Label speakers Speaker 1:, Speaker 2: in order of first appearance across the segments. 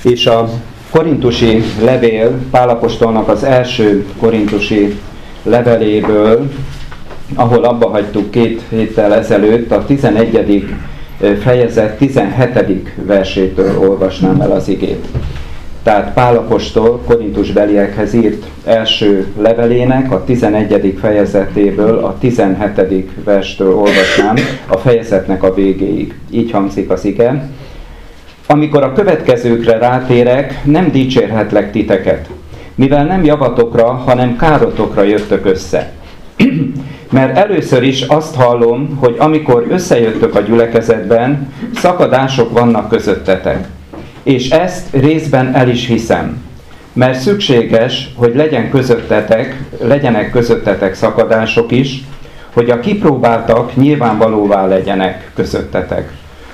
Speaker 1: És a korintusi levél, Pál apostolnak az első korintusi leveléből, ahol abba hagytuk 2 héttel ezelőtt, a 11. fejezet 17. versétől olvasnám el az igét. Tehát Pál apostol korintusbeliekhez írt első levelének a 11. fejezetéből a 17. verstől olvasnám a fejezetnek a végéig. Így hangzik az ige. Amikor a következőkre rátérek, nem dicsérhetlek titeket, mivel nem javatokra, hanem károtokra jöttök össze. Mert először is azt hallom, hogy amikor összejöttök a gyülekezetben, szakadások vannak közöttetek. És ezt részben el is hiszem, mert szükséges, hogy legyenek közöttetek szakadások is, hogy a kipróbáltak nyilvánvalóvá legyenek közöttetek.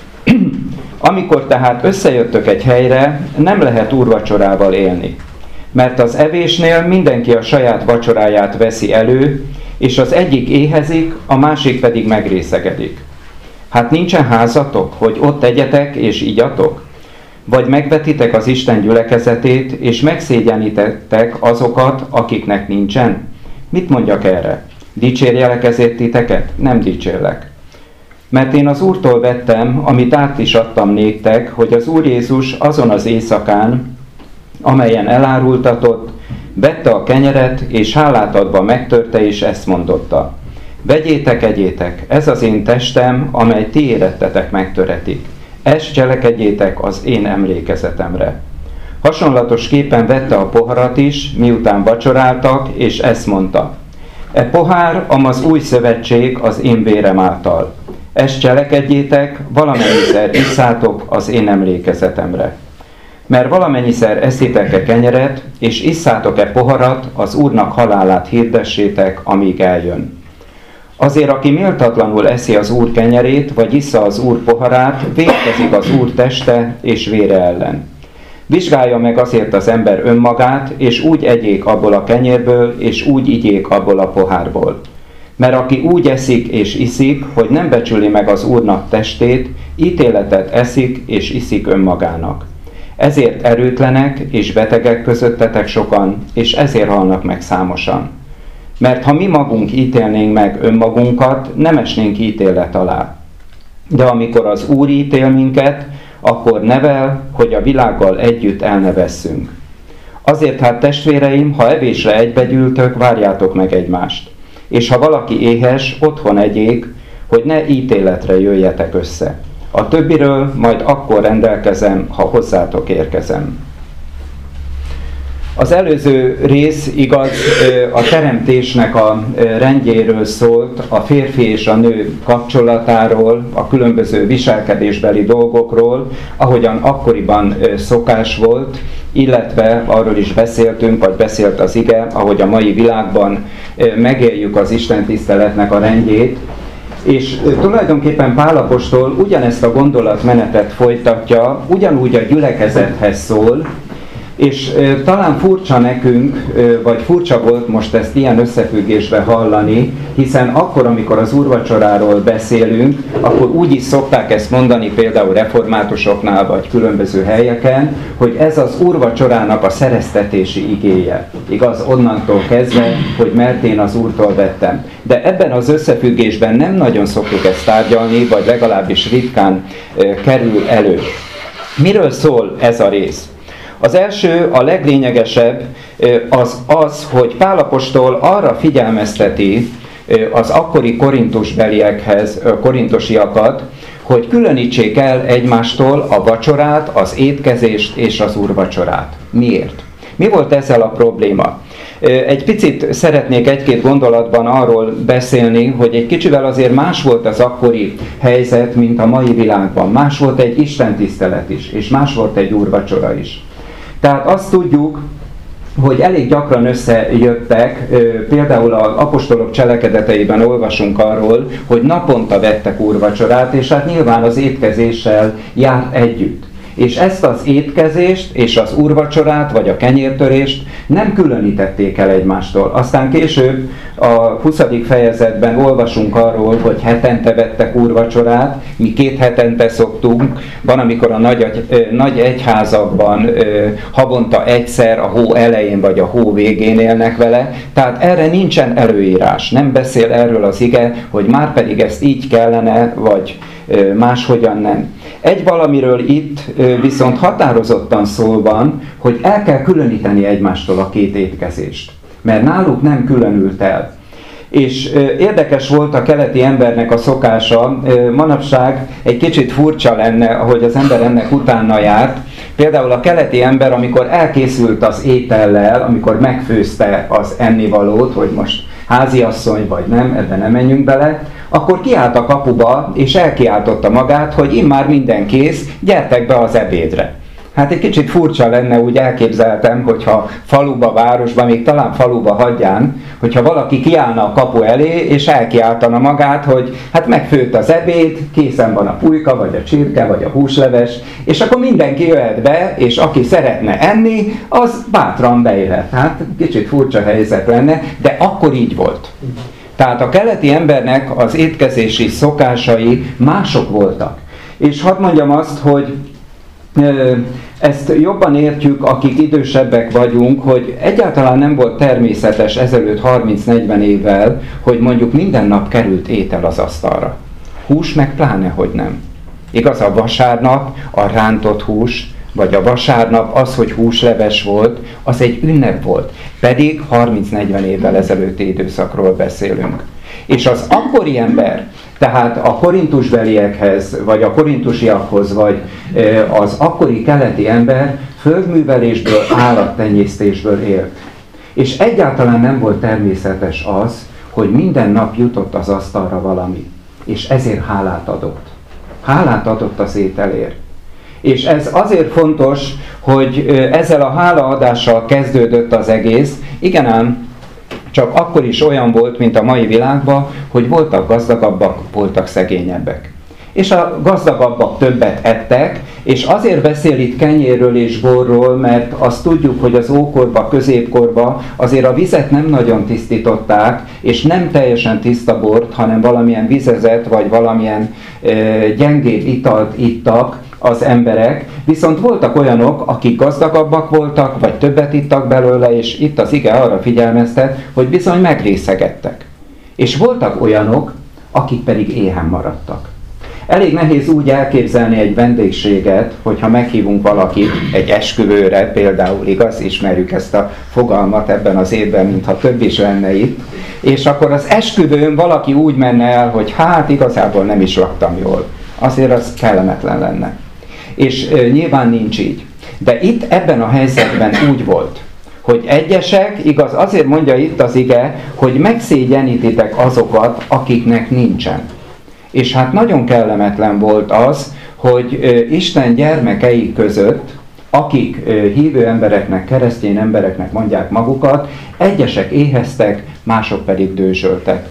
Speaker 1: Amikor tehát összejöttök egy helyre, nem lehet úrvacsorával élni, mert az evésnél mindenki a saját vacsoráját veszi elő, és az egyik éhezik, a másik pedig megrészegedik. Hát nincsen házatok, hogy ott egyetek és igyatok? Vagy megvetitek az Isten gyülekezetét, és megszégyenítettek azokat, akiknek nincsen? Mit mondjak erre? Dicsérjelek ezért titeket? Nem dicsérlek. Mert én az Úrtól vettem, amit át is adtam néktek, hogy az Úr Jézus azon az éjszakán, amelyen elárultatott, vette a kenyeret, és hálát adva megtörte, és ezt mondotta. Vegyétek, egyétek, ez az én testem, amely ti érettetek megtöretik. Ezt cselekedjétek az én emlékezetemre. Hasonlatosképpen vette a poharat is, miután vacsoráltak, és ezt mondta. E pohár, amaz új szövetség az én vérem által. Ezt cselekedjétek, valamennyiszer isszátok az én emlékezetemre. Mert valamennyiszer eszitek-e kenyeret, és isszátok-e poharat, az Úrnak halálát hirdessétek, amíg eljön. Azért, aki méltatlanul eszi az Úr kenyerét, vagy issza az Úr poharát, vétkezik az Úr teste és vére ellen. Vizsgálja meg azért az ember önmagát, és úgy egyék abból a kenyérből, és úgy igyék abból a pohárból. Mert aki úgy eszik és iszik, hogy nem becsüli meg az Úrnak testét, ítéletet eszik és iszik önmagának. Ezért erőtlenek és betegek közöttetek sokan, és ezért halnak meg számosan. Mert ha mi magunk ítélnénk meg önmagunkat, nem esnénk ítélet alá. De amikor az Úr ítél minket, akkor nevel, hogy a világgal együtt elnevesszünk. Azért hát testvéreim, ha evésre egybegyűltök, várjátok meg egymást. És ha valaki éhes, otthon egyék, hogy ne ítéletre jöjjetek össze. A többiről majd akkor rendelkezem, ha hozzátok érkezem. Az előző rész igaz, a teremtésnek a rendjéről szólt, a férfi és a nő kapcsolatáról, a különböző viselkedésbeli dolgokról, ahogyan akkoriban szokás volt, illetve arról is beszéltünk, vagy beszélt az ige, ahogy a mai világban megéljük az istentiszteletnek a rendjét. És tulajdonképpen Pál apostol ugyanezt a gondolatmenetet folytatja, ugyanúgy a gyülekezethez szól, és talán furcsa nekünk, vagy furcsa volt most ezt ilyen összefüggésbe hallani, hiszen akkor, amikor az úrvacsoráról beszélünk, akkor úgy is szokták ezt mondani például reformátusoknál, vagy különböző helyeken, hogy ez az úrvacsorának a szereztetési igéje. Igaz, onnantól kezdve, hogy mert én az Úrtól vettem. De ebben az összefüggésben nem nagyon szoktuk ezt tárgyalni, vagy legalábbis ritkán kerül elő. Miről szól ez a rész? Az első, a leglényegesebb az, hogy Pál apostol arra figyelmezteti az akkori korintusbeliekhez, korintosiakat, hogy különítsék el egymástól a vacsorát, az étkezést és az úrvacsorát. Miért? Mi volt ezzel a probléma? Egy picit szeretnék egy-két gondolatban arról beszélni, hogy egy kicsivel azért más volt az akkori helyzet, mint a mai világban. Más volt egy istentisztelet is, és más volt egy úrvacsora is. Tehát azt tudjuk, hogy elég gyakran összejöttek, például az apostolok cselekedeteiben olvasunk arról, hogy naponta vettek úrvacsorát, és hát nyilván az étkezéssel járt együtt. És ezt az étkezést és az úrvacsorát, vagy a kenyértörést nem különítették el egymástól. Aztán később a 20. fejezetben olvasunk arról, hogy hetente vettek úrvacsorát, mi 2 hetente szoktunk, van amikor a nagy egyházakban havonta egyszer a hó elején vagy a hó végén élnek vele, tehát erre nincsen előírás, nem beszél erről az ige, hogy már pedig ezt így kellene, vagy máshogyan nem. Egy valamiről itt viszont határozottan szó van, hogy el kell különíteni egymástól a 2 étkezést, mert náluk nem különült el. És érdekes volt a keleti embernek a szokása, manapság egy kicsit furcsa lenne, ahogy az ember ennek utána járt. Például a keleti ember, amikor elkészült az étellel, amikor megfőzte az ennivalót, hogy most háziasszony vagy nem, ebben nem menjünk bele, akkor kiállt a kapuba, és elkiáltotta magát, hogy immár minden kész, gyertek be az ebédre. Hát egy kicsit furcsa lenne, úgy elképzeltem, hogyha faluba, városba, még talán faluba hagyján, hogyha valaki kiállna a kapu elé, és elkiáltana magát, hogy hát megfőtt az ebéd, készen van a pulyka, vagy a csirke, vagy a húsleves, és akkor mindenki jöhet be, és aki szeretne enni, az bátran bejöhet. Hát kicsit furcsa helyzet lenne, de akkor így volt. Tehát a keleti embernek az étkezési szokásai mások voltak. És hadd mondjam azt, hogy ezt jobban értjük, akik idősebbek vagyunk, hogy egyáltalán nem volt természetes ezelőtt 30-40 évvel, hogy mondjuk minden nap került étel az asztalra. Hús meg pláne, hogy nem. Igaz, a vasárnap a rántott hús, vagy a vasárnap az, hogy húsleves volt, az egy ünnep volt. Pedig 30-40 évvel ezelőtti időszakról beszélünk. És az akkori ember, tehát a korintusbeliekhez, vagy a korintusiakhoz, vagy az akkori keleti ember földművelésből, állattenyésztésből élt. És egyáltalán nem volt természetes az, hogy minden nap jutott az asztalra valami. És ezért hálát adott. Hálát adott az ételért. És ez azért fontos, hogy ezzel a hálaadással kezdődött az egész. Igen ám, csak akkor is olyan volt, mint a mai világban, hogy voltak gazdagabbak, voltak szegényebbek. És a gazdagabbak többet ettek, és azért beszél itt kenyérről és borról, mert azt tudjuk, hogy az ókorba, középkorba azért a vizet nem nagyon tisztították, és nem teljesen tiszta bort, hanem valamilyen vizezet, vagy valamilyen gyengébb italt ittak az emberek, viszont voltak olyanok, akik gazdagabbak voltak, vagy többet ittak belőle, és itt az ige arra figyelmeztet, hogy bizony megrészegettek. És voltak olyanok, akik pedig éhen maradtak. Elég nehéz úgy elképzelni egy vendégséget, hogyha meghívunk valakit egy esküvőre, például, igaz, ismerjük ezt a fogalmat ebben az évben, mintha több is lenne itt, és akkor az esküvőn valaki úgy menne el, hogy hát igazából nem is laktam jól. Azért az kellemetlen lenne. És nyilván nincs így. De itt ebben a helyzetben úgy volt, hogy egyesek, igaz, azért mondja itt az ige, hogy megszégyenítitek azokat, akiknek nincsen. És hát nagyon kellemetlen volt az, hogy Isten gyermekei között, akik hívő embereknek, keresztény embereknek mondják magukat, egyesek éheztek, mások pedig dőzsöltek.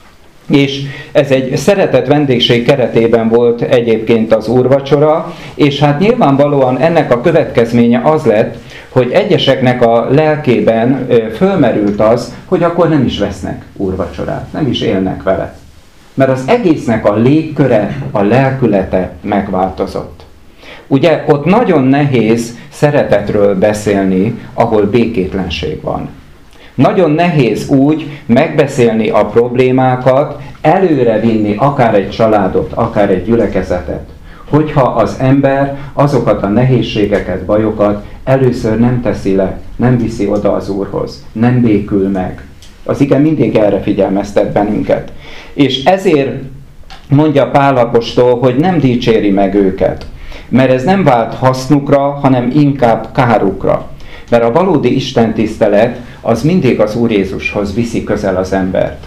Speaker 1: És ez egy szeretett vendégség keretében volt egyébként az úrvacsora, és hát nyilvánvalóan ennek a következménye az lett, hogy egyeseknek a lelkében fölmerült az, hogy akkor nem is vesznek úrvacsorát, nem is élnek vele. Mert az egésznek a légköre, a lelkülete megváltozott. Ugye ott nagyon nehéz szeretetről beszélni, ahol békétlenség van. Nagyon nehéz úgy megbeszélni a problémákat, előrevinni akár egy családot, akár egy gyülekezetet, hogyha az ember azokat a nehézségeket, bajokat először nem teszi le, nem viszi oda az Úrhoz, nem békül meg. Az ige mindig erre figyelmeztet bennünket. És ezért mondja Pál apostol, hogy nem dicséri meg őket, mert ez nem vált hasznukra, hanem inkább kárukra. Mert a valódi istentisztelet az mindig az Úr Jézushoz viszi közel az embert.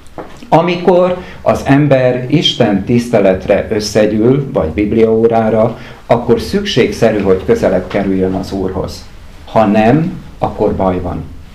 Speaker 1: Amikor az ember Isten tiszteletre összegyűl, vagy bibliaórára, akkor szükségszerű, hogy közelebb kerüljön az Úrhoz. Ha nem, akkor baj van.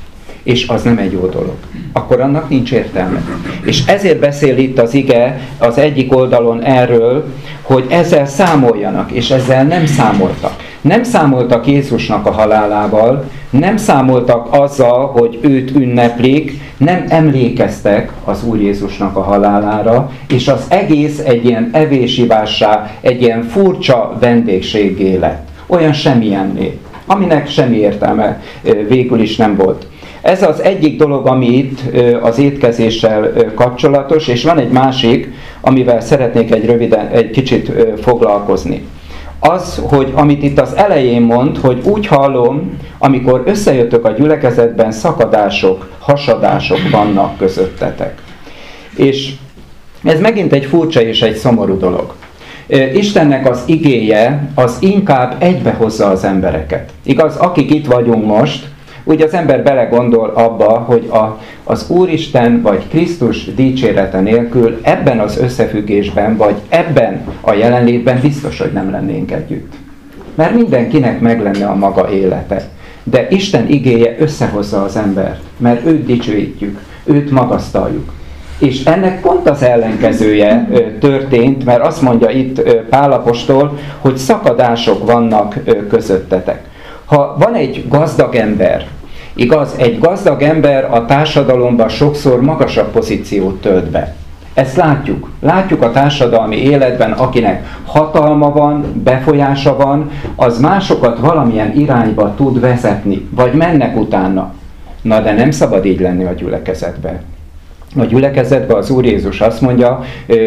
Speaker 1: és az nem egy jó dolog, akkor annak nincs értelme. És ezért beszél itt az ige az egyik oldalon erről, hogy ezzel számoljanak, és ezzel nem számoltak. Nem számoltak Jézusnak a halálával, nem számoltak azzal, hogy őt ünneplik, nem emlékeztek az Úr Jézusnak a halálára, és az egész egy ilyen evés-ivássá, egy ilyen furcsa vendégséggé lett. Olyan semmilyenné, aminek semmi értelme végül is nem volt. Ez az egyik dolog, ami itt az étkezéssel kapcsolatos, és van egy másik, amivel szeretnék egy kicsit foglalkozni. Az, hogy amit itt az elején mond, hogy úgy hallom, amikor összejöttök a gyülekezetben, szakadások, hasadások vannak közöttetek. És ez megint egy furcsa és egy szomorú dolog. Istennek az igéje az inkább egybehozza az embereket. Igaz, akik itt vagyunk most, úgy az ember belegondol abba, hogy az Úristen vagy Krisztus dicsérete nélkül ebben az összefüggésben, vagy ebben a jelenlétben biztos, hogy nem lennénk együtt. Mert mindenkinek meg lenne a maga élete. De Isten igéje összehozza az embert, mert őt dicsőítjük, őt magasztaljuk. És ennek pont az ellenkezője történt, mert azt mondja itt Pál apostol, hogy szakadások vannak közöttetek. Ha van egy gazdag ember, igaz, egy gazdag ember a társadalomban sokszor magasabb pozíciót tölt be. Ezt látjuk. Látjuk a társadalmi életben, akinek hatalma van, befolyása van, az másokat valamilyen irányba tud vezetni, vagy mennek utána. Na de nem szabad így lenni a gyülekezetben. A gyülekezetben az Úr Jézus azt mondja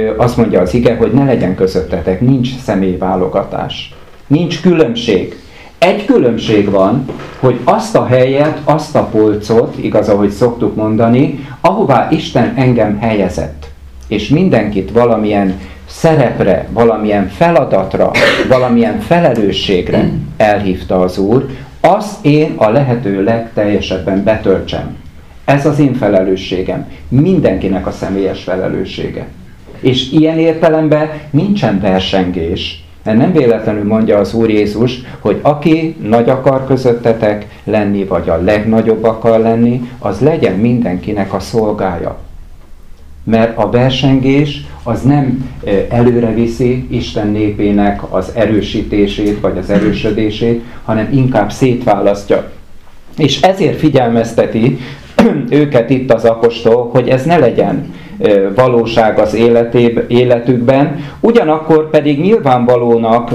Speaker 1: az ige, hogy ne legyen közöttetek, nincs személyválogatás. Nincs különbség. Egy különbség van, hogy azt a helyet, azt a polcot, igaz, ahogy szoktuk mondani, ahová Isten engem helyezett, és mindenkit valamilyen szerepre, valamilyen feladatra, valamilyen felelősségre elhívta az Úr, azt én a lehető legteljesebben betöltsem. Ez az én felelősségem, mindenkinek a személyes felelőssége. És ilyen értelemben nincsen versengés. Nem véletlenül mondja az Úr Jézus, hogy aki nagy akar közöttetek lenni, vagy a legnagyobb akar lenni, az legyen mindenkinek a szolgája. Mert a versengés az nem előre viszi Isten népének az erősítését, vagy az erősödését, hanem inkább szétválasztja. És ezért figyelmezteti őket itt az apostol, hogy ez ne legyen valóság az életükben, ugyanakkor pedig nyilvánvalónak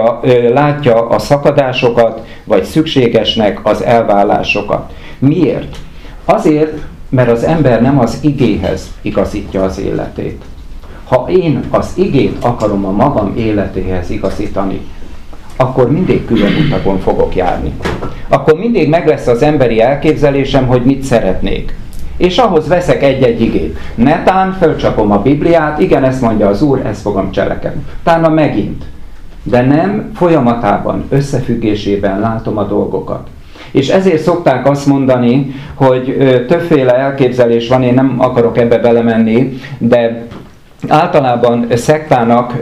Speaker 1: látja a szakadásokat, vagy szükségesnek az elválásokat. Miért? Azért, mert az ember nem az igéhez igazítja az életét. Ha én az igét akarom a magam életéhez igazítani, akkor mindig külön utakon fogok járni. Akkor mindig meg lesz az emberi elképzelésem, hogy mit szeretnék. És ahhoz veszek egy-egy igét. Netán fölcsapom a Bibliát, igen, ezt mondja az Úr, ezt fogom cselekedni. Utána megint. De nem folyamatában, összefüggésében látom a dolgokat. És ezért szokták azt mondani, hogy többféle elképzelés van, én nem akarok ebbe belemenni, de általában szektának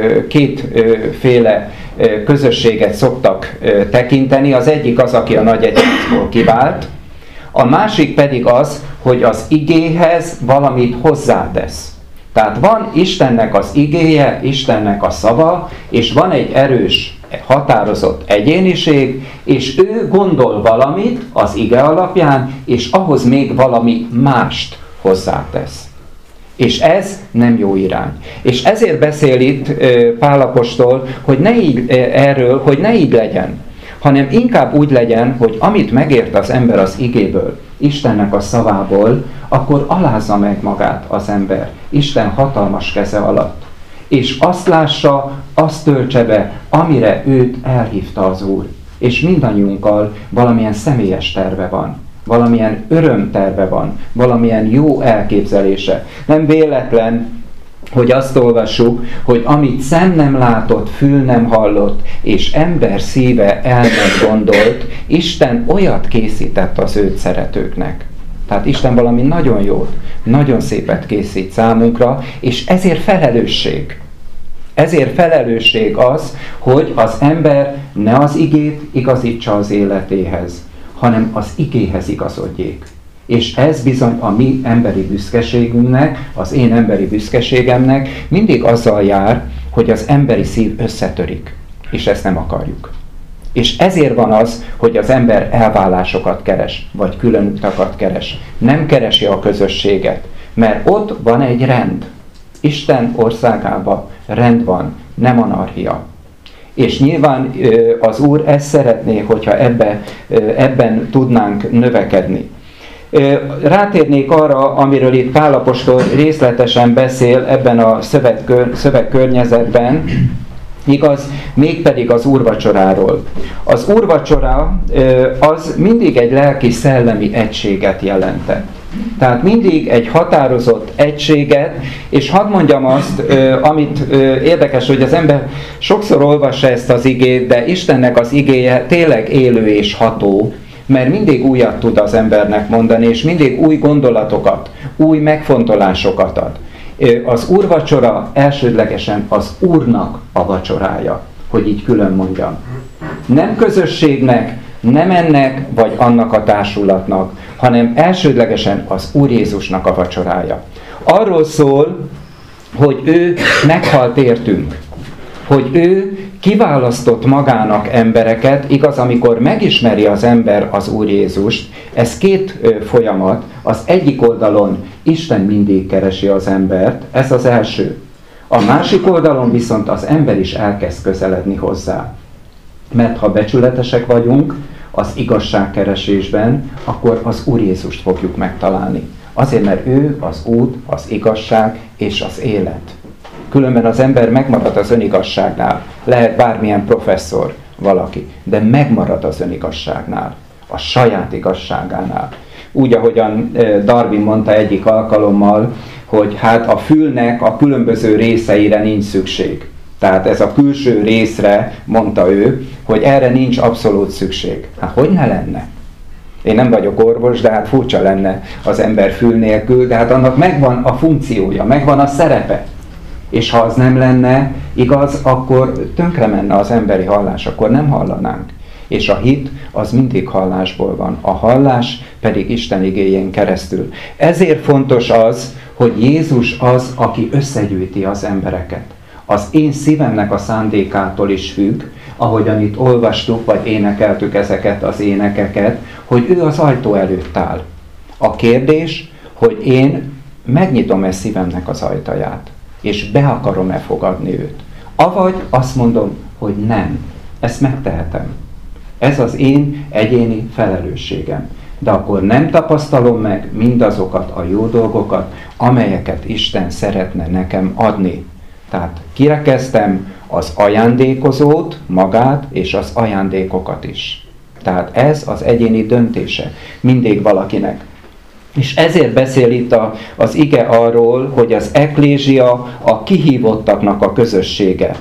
Speaker 1: kétféle közösséget szoktak tekinteni. Az egyik az, aki a nagy egyházból kivált, a másik pedig az, hogy az igéhez valamit hozzátesz. Tehát van Istennek az igéje, Istennek a szava, és van egy erős, határozott egyéniség, és ő gondol valamit az ige alapján, és ahhoz még valami mást hozzátesz. És ez nem jó irány. És ezért beszél itt Pál apostol, hogy ne így legyen, hanem inkább úgy legyen, hogy amit megért az ember az igéből, Istennek a szavából, akkor alázza meg magát az ember Isten hatalmas keze alatt. És azt lássa, azt töltse be, amire őt elhívta az Úr. És mindannyiunkkal valamilyen személyes terve van. Valamilyen örömterve van, valamilyen jó elképzelése. Nem véletlen, hogy azt olvassuk, hogy amit szem nem látott, fül nem hallott, és ember szíve el nem gondolt, Isten olyat készített az őt szeretőknek. Tehát Isten valami nagyon jót, nagyon szépet készít számunkra, és ezért felelősség. Ezért felelősség az, hogy az ember ne az igét igazítsa az életéhez, hanem az igéhez igazodjék. És ez bizony a mi emberi büszkeségünknek, az én emberi büszkeségemnek mindig azzal jár, hogy az emberi szív összetörik. És ezt nem akarjuk. És ezért van az, hogy az ember elválásokat keres, vagy külön utakat keres. Nem keresi a közösséget, mert ott van egy rend. Isten országában rend van, nem anarchia. És nyilván az Úr ezt szeretné, hogyha ebben tudnánk növekedni. Rátérnék arra, amiről itt Pál apostol részletesen beszél ebben a szövegkörnyezetben, igaz, mégpedig az úrvacsoráról. Az úrvacsora az mindig egy lelki-szellemi egységet jelentett. Tehát mindig egy határozott egységet, és hadd mondjam azt, amit érdekes, hogy az ember sokszor olvassa ezt az igét, de Istennek az igéje tényleg élő és ható, mert mindig újat tud az embernek mondani, és mindig új gondolatokat, új megfontolásokat ad. Az úrvacsora elsődlegesen az Úrnak a vacsorája, hogy így külön mondjam. Nem közösségnek, nem ennek vagy annak a társulatnak, hanem elsődlegesen az Úr Jézusnak a vacsorája. Arról szól, hogy ő meghalt értünk, hogy ő kiválasztott magának embereket, igaz, amikor megismeri az ember az Úr Jézust, ez két folyamat, az egyik oldalon Isten mindig keresi az embert, ez az első. A másik oldalon viszont az ember is elkezd közeledni hozzá. Mert ha becsületesek vagyunk az igazságkeresésben, akkor az Úr Jézust fogjuk megtalálni. Azért, mert ő az út, az igazság és az élet. Különben az ember megmarad az önigazságnál. Lehet bármilyen professzor valaki, de megmarad az önigazságnál, a saját igazságánál. Úgy, ahogyan Darwin mondta egyik alkalommal, hogy hát a fülnek a különböző részeire nincs szükség. Tehát ez a külső részre, mondta ő, hogy erre nincs abszolút szükség. Hát hogy ne lenne? Én nem vagyok orvos, de hát furcsa lenne az ember fül nélkül, de hát annak megvan a funkciója, megvan a szerepe. És ha az nem lenne igaz, akkor tönkre menne az emberi hallás, akkor nem hallanánk. És a hit az mindig hallásból van, a hallás pedig Isten igéjén keresztül. Ezért fontos az, hogy Jézus az, aki összegyűjti az embereket. Az én szívemnek a szándékától is függ, ahogyan itt olvastuk, vagy énekeltük ezeket az énekeket, hogy ő az ajtó előtt áll. A kérdés, hogy én megnyitom-e szívemnek az ajtaját, és be akarom-e fogadni őt. Avagy azt mondom, hogy nem, ezt megtehetem. Ez az én egyéni felelősségem. De akkor nem tapasztalom meg mindazokat a jó dolgokat, amelyeket Isten szeretne nekem adni. Tehát kirekeztem az ajándékozót, magát és az ajándékokat is. Tehát ez az egyéni döntése mindig valakinek. És ezért beszél itt az ige arról, hogy az eklézsia a kihívottaknak a közössége.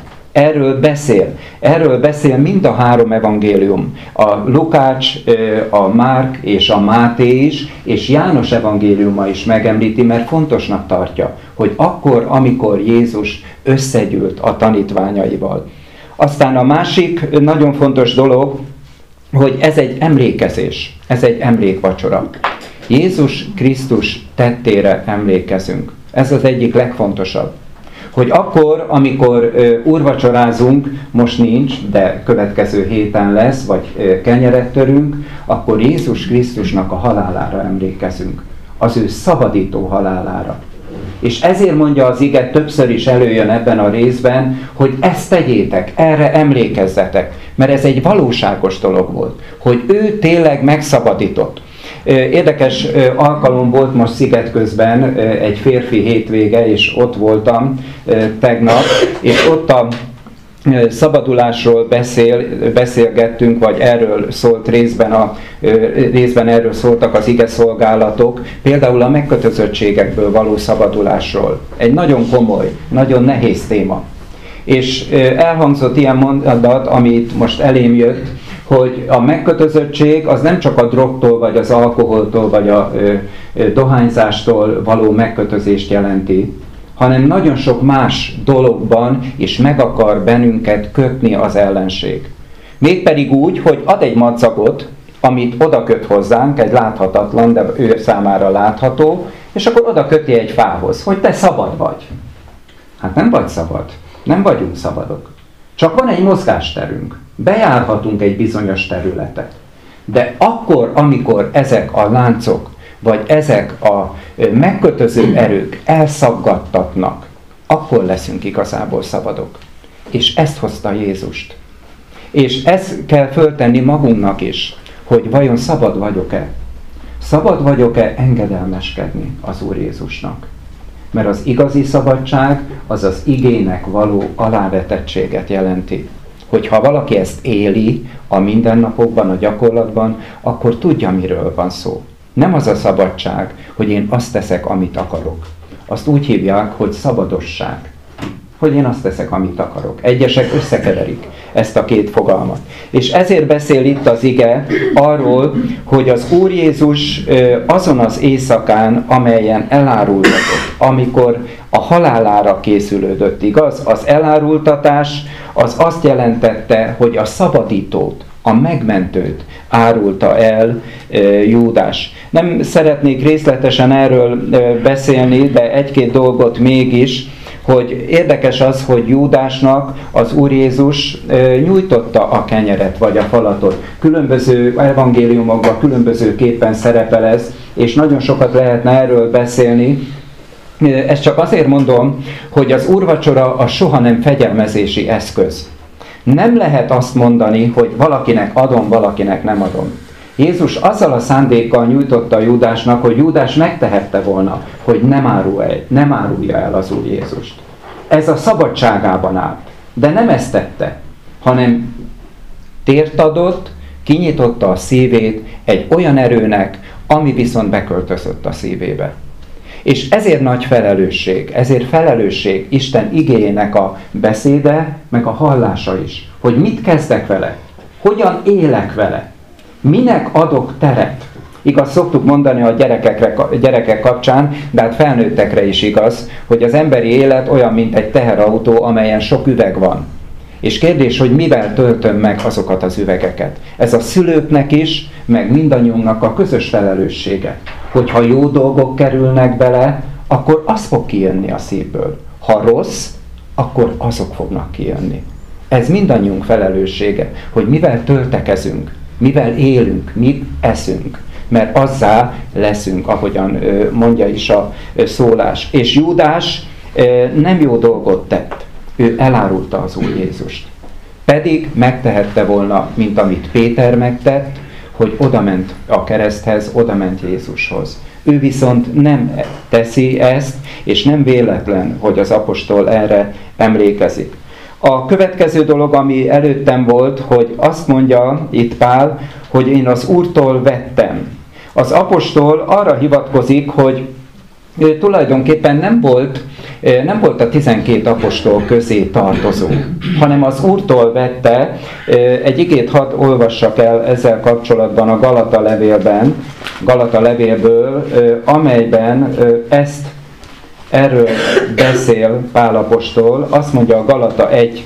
Speaker 1: Erről beszél mind a három evangélium. A Lukács, a Márk és a Máté is, és János evangéliuma is megemlíti, mert fontosnak tartja, hogy akkor, amikor Jézus összegyűlt a tanítványaival. Aztán a másik nagyon fontos dolog, hogy ez egy emlékezés, ez egy emlékvacsora. Jézus Krisztus tettére emlékezünk. Ez az egyik legfontosabb. Hogy akkor, amikor úrvacsorázunk, most nincs, de következő héten lesz, vagy kenyeret törünk, akkor Jézus Krisztusnak a halálára emlékezünk. Az ő szabadító halálára. És ezért mondja az ige, többször is előjön ebben a részben, hogy ezt tegyétek, erre emlékezzetek. Mert ez egy valóságos dolog volt, hogy ő tényleg megszabadított. Érdekes alkalom volt most Szigetközben, egy férfi hétvége, és ott voltam tegnap, és ott a szabadulásról beszélgettünk, vagy erről szólt részben erről szóltak az ige szolgálatok, például a megkötözöttségekből való szabadulásról. Egy nagyon komoly, nagyon nehéz téma. És elhangzott ilyen mondat, amit most elém jött, hogy a megkötözöttség az nem csak a drogtól, vagy az alkoholtól, vagy a dohányzástól való megkötözést jelenti, hanem nagyon sok más dologban is meg akar bennünket kötni az ellenség. Mégpedig úgy, hogy ad egy madzagot, amit oda köt hozzánk, egy láthatatlan, de ő számára látható, és akkor oda köti egy fához, hogy te szabad vagy. Hát nem vagy szabad, nem vagyunk szabadok. Csak van egy mozgásterünk, bejárhatunk egy bizonyos területet. De akkor, amikor ezek a láncok, vagy ezek a megkötöző erők elszaggattatnak, akkor leszünk igazából szabadok. És ezt hozta Jézust. És ezt kell föltenni magunknak is, hogy vajon szabad vagyok-e? Szabad vagyok-e engedelmeskedni az Úr Jézusnak? Mert az igazi szabadság az az igének való alávetettséget jelenti. Hogyha valaki ezt éli a mindennapokban, a gyakorlatban, akkor tudja, miről van szó. Nem az a szabadság, hogy én azt teszek, amit akarok. Azt úgy hívják, hogy szabadosság. Hogy én azt teszek, amit akarok. Egyesek összekeverik ezt a két fogalmat. És ezért beszél itt az ige arról, hogy az Úr Jézus azon az éjszakán, amelyen elárultatott, amikor a halálára készülődött, igaz? Az elárultatás az azt jelentette, hogy a szabadítót, a megmentőt árulta el Júdás. Nem szeretnék részletesen erről beszélni, de egy-két dolgot mégis, hogy érdekes az, hogy Júdásnak az Úr Jézus nyújtotta a kenyeret vagy a falatot. Különböző evangéliumokban különbözőképpen szerepel ez, és nagyon sokat lehetne erről beszélni. Ezt csak azért mondom, hogy az úrvacsora az soha nem fegyelmezési eszköz. Nem lehet azt mondani, hogy valakinek adom, valakinek nem adom. Jézus azzal a szándékkal nyújtotta Júdásnak, hogy Júdás megtehette volna, hogy nem árulja el az Úr Jézust. Ez a szabadságában állt. De nem ezt tette, hanem tért adott, kinyitotta a szívét egy olyan erőnek, ami viszont beköltözött a szívébe. És ezért nagy felelősség, ezért felelősség Isten igéjének a beszéde, meg a hallása is. Hogy mit kezdek vele, hogyan élek vele, minek adok teret. Igaz, szoktuk mondani a gyerekek kapcsán, de hát felnőttekre is igaz, hogy az emberi élet olyan, mint egy teherautó, amelyen sok üveg van. És kérdés, hogy mivel töltöm meg azokat az üvegeket. Ez a szülőknek is, meg mindannyiunknak a közös felelőssége. Hogyha jó dolgok kerülnek bele, akkor az fog kijönni a szívből. Ha rossz, akkor azok fognak kijönni. Ez mindannyiunk felelőssége, hogy mivel töltekezünk, mivel élünk, mit eszünk. Mert azzá leszünk, ahogyan mondja is a szólás. És Júdás nem jó dolgot tett. Ő elárulta az Úr Jézust. Pedig megtehette volna, mint amit Péter megtett, hogy odament a kereszthez, odament Jézushoz. Ő viszont nem teszi ezt, és nem véletlen, hogy az apostol erre emlékezik. A következő dolog, ami előttem volt, hogy azt mondja itt Pál, hogy én az Úrtól vettem. Az apostol arra hivatkozik, hogy tulajdonképpen nem volt a 12 apostol közé tartozó, hanem az Úrtól vette. Egy igét hadd olvassak el ezzel kapcsolatban a Galata levélből, amelyben erről beszél Pál apostol. Azt mondja a Galata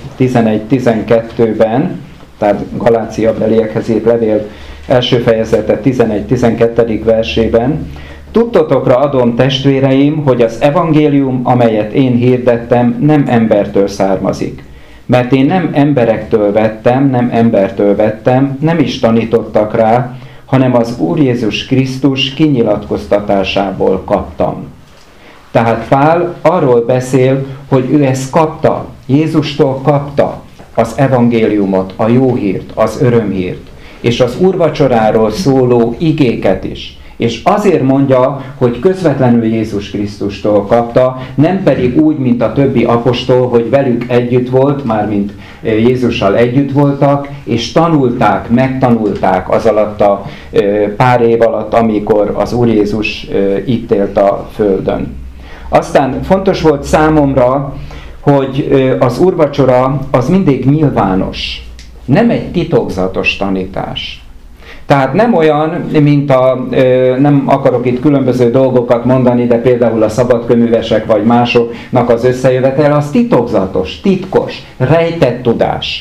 Speaker 1: 1:11-12-ben, tehát Galácia beliekhez írt levél első fejezete 11-12. versében: Tudtotokra adom, testvéreim, hogy az evangélium, amelyet én hirdettem, nem embertől származik. Mert én nem emberektől vettem, nem is tanítottak rá, hanem az Úr Jézus Krisztus kinyilatkoztatásából kaptam. Tehát Pál arról beszél, hogy ő ezt kapta, Jézustól kapta az evangéliumot, a jó hírt, az örömhírt, és az úrvacsoráról szóló igéket is. És azért mondja, hogy közvetlenül Jézus Krisztustól kapta, nem pedig úgy, mint a többi apostol, hogy velük együtt volt, mármint Jézussal együtt voltak, és megtanulták az alatt a pár év alatt, amikor az Úr Jézus itt élt a földön. Aztán fontos volt számomra, hogy az úrvacsora az mindig nyilvános, nem egy titokzatos tanítás. Tehát nem olyan, mint nem akarok itt különböző dolgokat mondani, de például a szabadköművesek vagy másoknak az összejövetel, az titokzatos, titkos, rejtett tudás.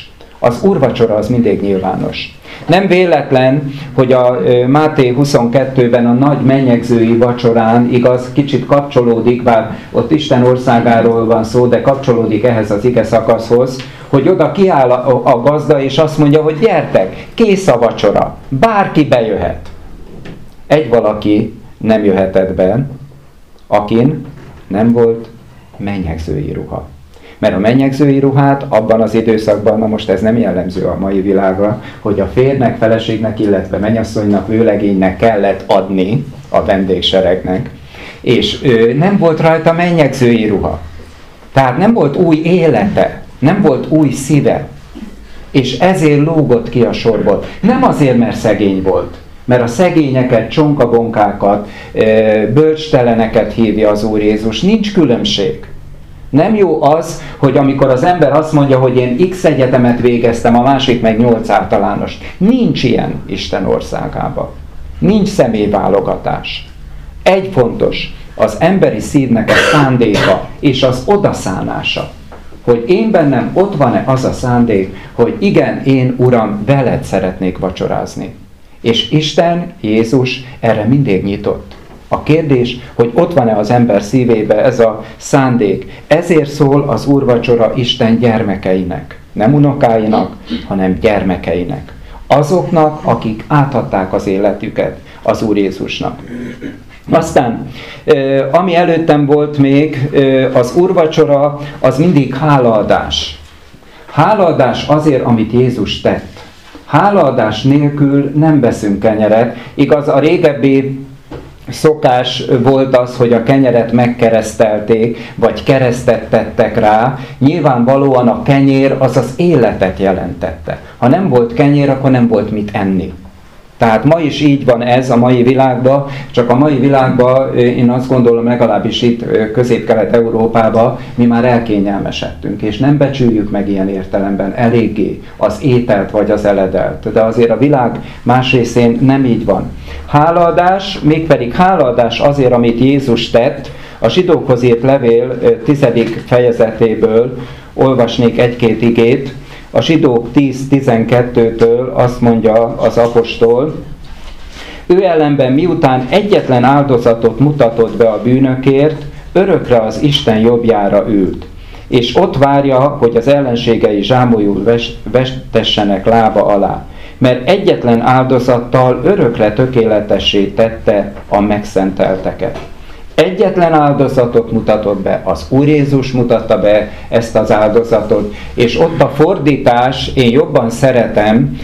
Speaker 1: Az úrvacsora az mindig nyilvános. Nem véletlen, hogy a Máté 22-ben a nagy mennyegzői vacsorán, igaz, kicsit kapcsolódik, bár ott Isten országáról van szó, de kapcsolódik ehhez az ige szakaszhoz, hogy oda kiáll a gazda, és azt mondja, hogy gyertek, kész a vacsora, bárki bejöhet. Egy valaki nem jöhetett be, akin nem volt mennyegzői ruha. Mert a mennyegzői ruhát abban az időszakban, na most ez nem jellemző a mai világra, hogy a férnek, feleségnek, illetve mennyasszonynak, vőlegénynek kellett adni a vendégseregnek, és nem volt rajta mennyegzői ruha. Tehát nem volt új élete, nem volt új szíve, és ezért lógott ki a sorból. Nem azért, mert szegény volt, mert a szegényeket, csonkabonkákat, bölcsteleneket hívja az Úr Jézus. Nincs különbség. Nem jó az, hogy amikor az ember azt mondja, hogy én X egyetemet végeztem, a másik meg 8 általánost. Nincs ilyen Isten országában. Nincs személyválogatás. Egy fontos, az emberi szívnek a szándéka és az odaszánása. Hogy én bennem ott van-e az a szándék, hogy igen, én Uram, veled szeretnék vacsorázni. És Isten, Jézus erre mindig nyitott. A kérdés, hogy ott van-e az ember szívébe ez a szándék. Ezért szól az úrvacsora Isten gyermekeinek. Nem unokáinak, hanem gyermekeinek. Azoknak, akik átadták az életüket az Úr Jézusnak. Aztán, ami előttem volt még, az úrvacsora, az mindig hálaadás. Hálaadás azért, amit Jézus tett. Hálaadás nélkül nem veszünk kenyeret. Igaz, a régebbi szokás volt az, hogy a kenyeret megkeresztelték, vagy keresztet tettek rá. Nyilvánvalóan a kenyér az az életet jelentette. Ha nem volt kenyér, akkor nem volt mit enni. Tehát ma is így van ez a mai világban, csak a mai világban én azt gondolom, legalábbis itt Közép-Kelet-Európában mi már elkényelmesedtünk, és nem becsüljük meg ilyen értelemben eléggé az ételt vagy az eledelt. De azért a világ más részén nem így van. Hálaadás, mégpedig hálaadás azért, amit Jézus tett. A zsidókhoz írt levél 10. fejezetéből olvasnék egy-két igét. A zsidók 10-12-től azt mondja az apostol, ő ellenben miután egyetlen áldozatot mutatott be a bűnökért, örökre az Isten jobbjára ült, és ott várja, hogy az ellenségei zsámolyul vetessenek lába alá, mert egyetlen áldozattal örökre tökéletessé tette a megszentelteket. Egyetlen áldozatot mutatott be, az Úr Jézus mutatta be ezt az áldozatot, és ott a fordítás, én jobban szeretem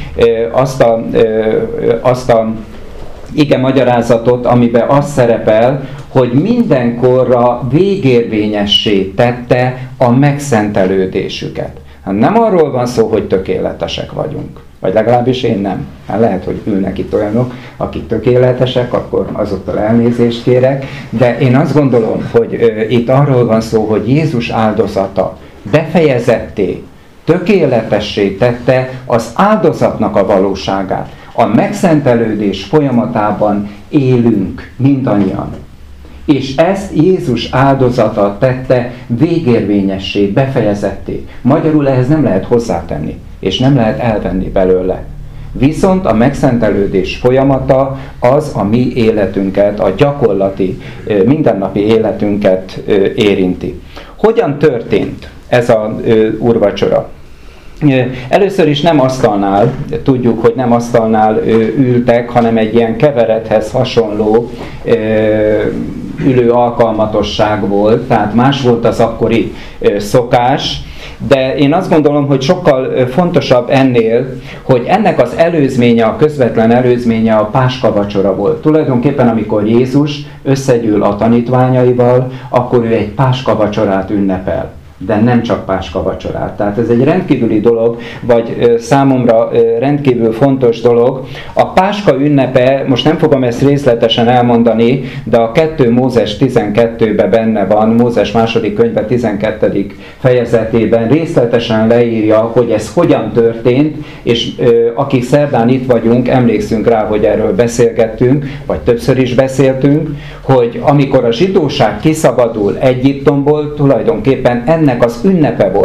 Speaker 1: azt a ige magyarázatot, amiben az szerepel, hogy mindenkorra végérvényessé tette a megszentelődésüket. Hát nem arról van szó, hogy tökéletesek vagyunk. Vagy legalábbis én nem. Hát lehet, hogy ülnek itt olyanok, akik tökéletesek, akkor azoktól elnézést kérek. De én azt gondolom, hogy itt arról van szó, hogy Jézus áldozata befejezetté, tökéletessé tette az áldozatnak a valóságát. A megszentelődés folyamatában élünk mindannyian. És ezt Jézus áldozata tette végérvényessé, befejezetté. Magyarul ehhez nem lehet hozzátenni, és nem lehet elvenni belőle. Viszont a megszentelődés folyamata az a mi életünket, a gyakorlati, mindennapi életünket érinti. Hogyan történt ez az úrvacsora? Először is nem asztalnál, tudjuk, hogy nem asztalnál ültek, hanem egy ilyen keveredhez hasonló ülő alkalmatosság volt, tehát más volt az akkori szokás, de én azt gondolom, hogy sokkal fontosabb ennél, hogy ennek az előzménye, a közvetlen előzménye a Páska vacsora volt. Tulajdonképpen amikor Jézus összegyűl a tanítványaival, akkor ő egy Páska vacsorát ünnepel. De nem csak Páska vacsorát. Tehát ez egy rendkívüli dolog, vagy számomra rendkívül fontos dolog. A Páska ünnepe, most nem fogom ezt részletesen elmondani, de a 2 Mózes 12-ben benne van, Mózes második könyve 12. fejezetében részletesen leírja, hogy ez hogyan történt, és akik szerdán itt vagyunk, emlékszünk rá, hogy erről beszélgettünk, vagy többször is beszéltünk, hogy amikor a zsidóság kiszabadul Egyiptomból, tulajdonképpen ennek az ünnepe volt.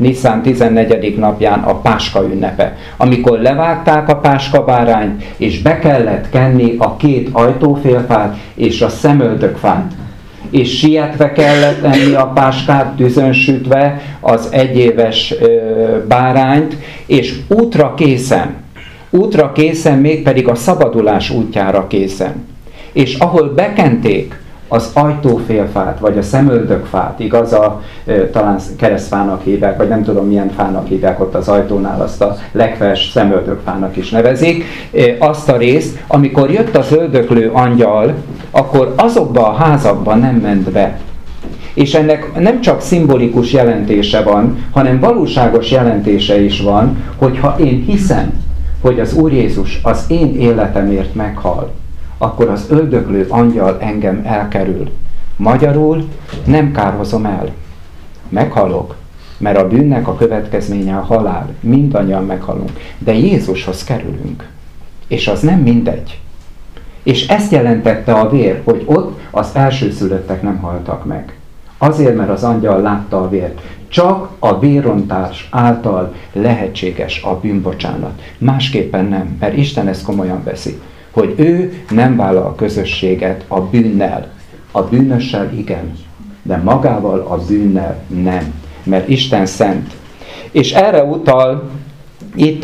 Speaker 1: Nisztán 14. napján a Páska ünnepe, amikor levágták a páskabárányt, és be kellett kenni a 2 ajtófélfát és a szemöldökfát. És sietve kellett enni a páskát, tüzön sütve az egyéves bárányt, és útra készen, mégpedig a szabadulás útjára készen. És ahol bekenték az ajtófélfát, vagy a szemöldökfát, igaz, talán keresztfának hívják, vagy nem tudom milyen fának hívják ott az ajtónál, azt a legfels szemöldökfának is nevezik, azt a részt, amikor jött az öldöklő angyal, akkor azokba a házakba nem ment be. És ennek nem csak szimbolikus jelentése van, hanem valóságos jelentése is van, hogyha én hiszem, hogy az Úr Jézus az én életemért meghal, akkor az öldöklő angyal engem elkerül. Magyarul nem kárhozom el. Meghalok, mert a bűnnek a következménye a halál. Mindannyian meghalunk. De Jézushoz kerülünk. És az nem mindegy. És ezt jelentette a vér, hogy ott az elsőszülöttek nem haltak meg. Azért, mert az angyal látta a vért. Csak a vérrontás által lehetséges a bűnbocsánat. Másképpen nem, mert Isten ezt komolyan veszi. Hogy ő nem vállal közösséget a bűnnel. A bűnössel igen, de magával a bűnnel nem, mert Isten szent. És erre utal itt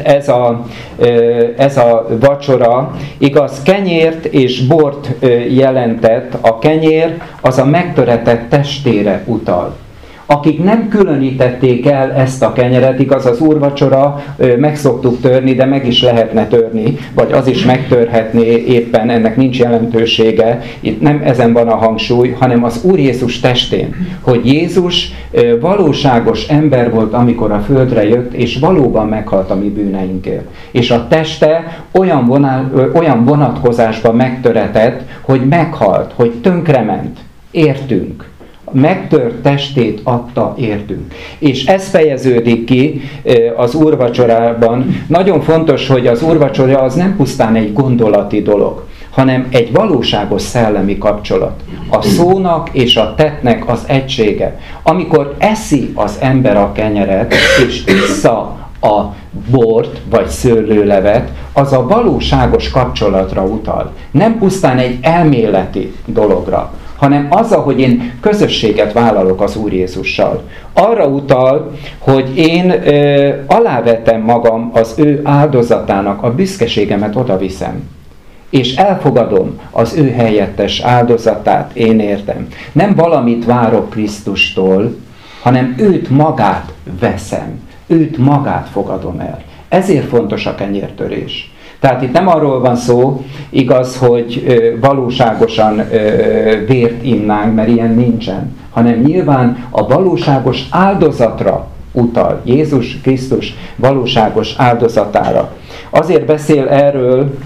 Speaker 1: ez a vacsora, igaz, kenyért és bort jelentett. A kenyér az a megtöretett testére utal. Akik nem különítették el ezt a kenyeret, igaz, az úrvacsora meg szoktuk törni, de meg is lehetne törni, vagy az is megtörhetné éppen, ennek nincs jelentősége. Itt nem ezen van a hangsúly, hanem az Úr Jézus testén, hogy Jézus valóságos ember volt, amikor a földre jött, és valóban meghalt a mi bűneinkért. És a teste olyan vonatkozásban megtöretett, hogy meghalt, hogy tönkrement, értünk. Megtört testét adta értünk. És ez fejeződik ki az úrvacsorában. Nagyon fontos, hogy az úrvacsora az nem pusztán egy gondolati dolog, hanem egy valóságos szellemi kapcsolat. A szónak és a tettnek az egysége. Amikor eszi az ember a kenyeret, és issza a bort vagy szőlőlevet, az a valóságos kapcsolatra utal. Nem pusztán egy elméleti dologra, hanem azzal, hogy én közösséget vállalok az Úr Jézussal. Arra utal, hogy én alávetem magam az ő áldozatának, a büszkeségemet odaviszem. És elfogadom az ő helyettes áldozatát, én értem. Nem valamit várok Krisztustól, hanem őt magát veszem. Őt magát fogadom el. Ezért fontos a kenyértörés. Tehát itt nem arról van szó, igaz, hogy valóságosan vért innánk, mert ilyen nincsen, hanem nyilván a valóságos áldozatra utal, Jézus Krisztus valóságos áldozatára. Azért beszél erről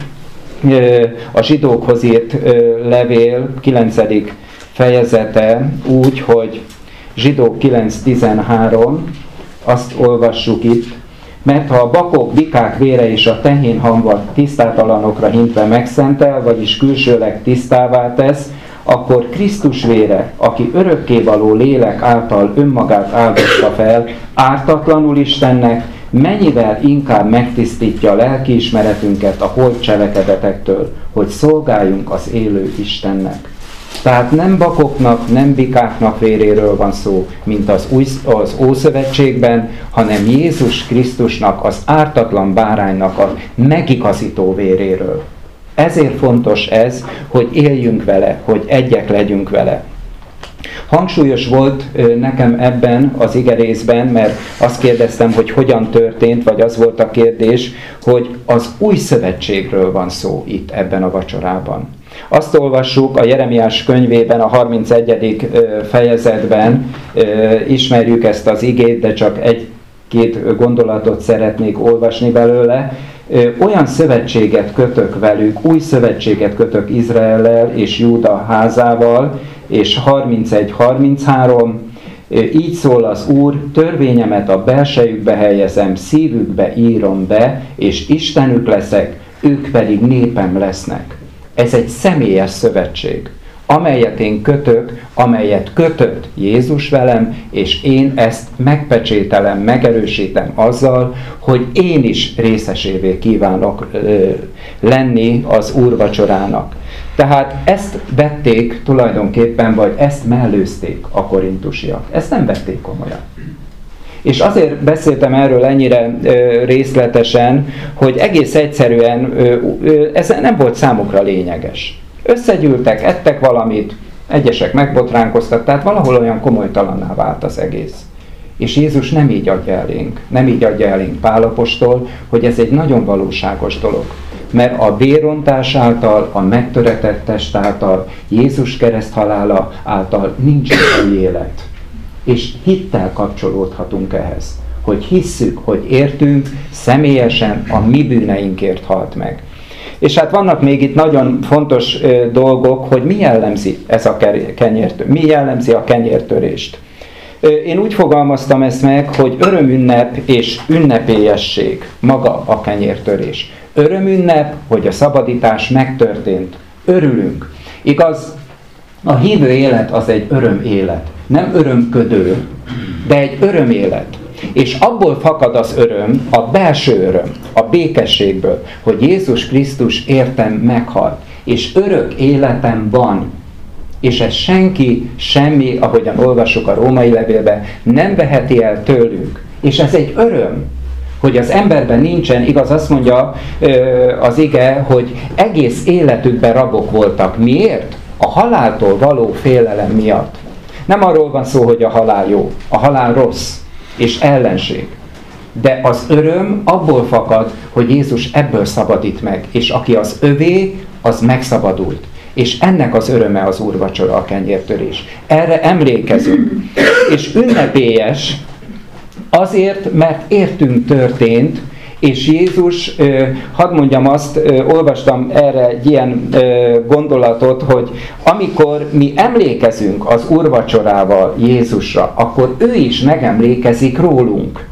Speaker 1: a zsidókhoz írt levél 9. fejezete úgy, hogy Zsidók 9.13, azt olvassuk itt, mert ha a bakok, bikák vére és a tehén hamvat tisztátalanokra hintve megszentel, vagyis külsőleg tisztává tesz, akkor Krisztus vére, aki örökkévaló lélek által önmagát áldozta fel, ártatlanul Istennek, mennyivel inkább megtisztítja a lelkiismeretünket a holt cselekedetektől, hogy szolgáljunk az élő Istennek. Tehát nem bakoknak, nem bikáknak véréről van szó, mint az Ószövetségben, hanem Jézus Krisztusnak, az ártatlan báránynak a megigazító véréről. Ezért fontos ez, hogy éljünk vele, hogy egyek legyünk vele. Hangsúlyos volt nekem ebben az igerészben, mert azt kérdeztem, hogy hogyan történt, vagy az volt a kérdés, hogy az új szövetségről van szó itt ebben a vacsorában. Azt olvassuk a Jeremiás könyvében, a 31. fejezetben, ismerjük ezt az igét, de csak egy-két gondolatot szeretnék olvasni belőle. Olyan szövetséget kötök velük, új szövetséget kötök Izraellel és Júda házával, és 31-33, így szól az Úr, törvényemet a belsejükbe helyezem, szívükbe írom be, és Istenük leszek, ők pedig népem lesznek. Ez egy személyes szövetség. amelyet én kötök, amelyet kötött Jézus velem, és én ezt megpecsételem, megerősítem azzal, hogy én is részesévé kívánok lenni az úrvacsorának. Tehát ezt vették tulajdonképpen, vagy ezt mellőzték a korintusiak. Ezt nem vették komolyan. És azért beszéltem erről ennyire részletesen, hogy egész egyszerűen ez nem volt számukra lényeges. Összegyűltek, ettek valamit, egyesek megbotránkoztak, tehát valahol olyan komolytalanná vált az egész. És Jézus nem így adja elénk Pál apostol, hogy ez egy nagyon valóságos dolog. Mert a vérontás által, a megtöretett test által, Jézus kereszthalála által nincs új élet. És hittel kapcsolódhatunk ehhez. Hogy hisszük, hogy értünk, személyesen a mi bűneinkért halt meg. És hát vannak még itt nagyon fontos dolgok, hogy mi jellemzi ez a mi jellemzi a kenyértörést. Én úgy fogalmaztam ezt meg, hogy örömünnep és ünnepélyesség maga a kenyértörés. Örömünnep, hogy a szabadítás megtörtént. Örülünk. Igaz, a hívő élet az egy örömélet. Nem örömködő, de egy örömélet. És abból fakad az öröm, a belső öröm, a békességből, hogy Jézus Krisztus értem meghalt, és örök életem van. És ez senki, semmi, ahogyan olvassuk a római levélben, nem veheti el tőlünk. És ez egy öröm, hogy az emberben nincsen, igaz, azt mondja az ige, hogy egész életükben rabok voltak. Miért? A haláltól való félelem miatt. Nem arról van szó, hogy a halál jó, a halál rossz és ellenség. De az öröm abból fakad, hogy Jézus ebből szabadít meg, és aki az övé, az megszabadult. És ennek az öröme az úrvacsora, a kenyértörés. Erre emlékezünk. És ünnepélyes azért, mert értünk történt, és Jézus, hadd mondjam azt, olvastam erre egy ilyen gondolatot, hogy amikor mi emlékezünk az úrvacsorával Jézusra, akkor ő is megemlékezik rólunk.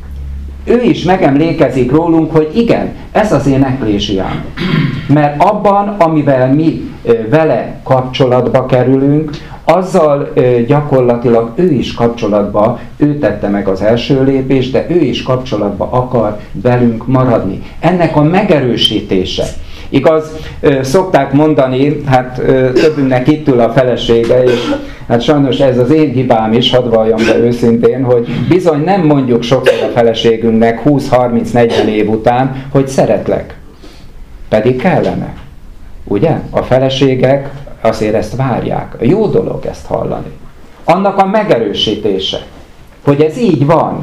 Speaker 1: Ő is megemlékezik rólunk, hogy igen, ez az én eklésiám. Mert abban, amivel mi vele kapcsolatba kerülünk, azzal gyakorlatilag ő is kapcsolatba, ő tette meg az első lépést, de ő is kapcsolatba akar velünk maradni. Ennek a megerősítése. Igaz, szokták mondani, hát többünknek itt ül a felesége, és hát sajnos ez az én hibám is, hadd valljam be őszintén, hogy bizony nem mondjuk sokszor a feleségünknek 20-30-40 év után, hogy szeretlek. Pedig kellene. Ugye? A feleségek azért ezt várják. Jó dolog ezt hallani. Annak a megerősítése, hogy ez így van.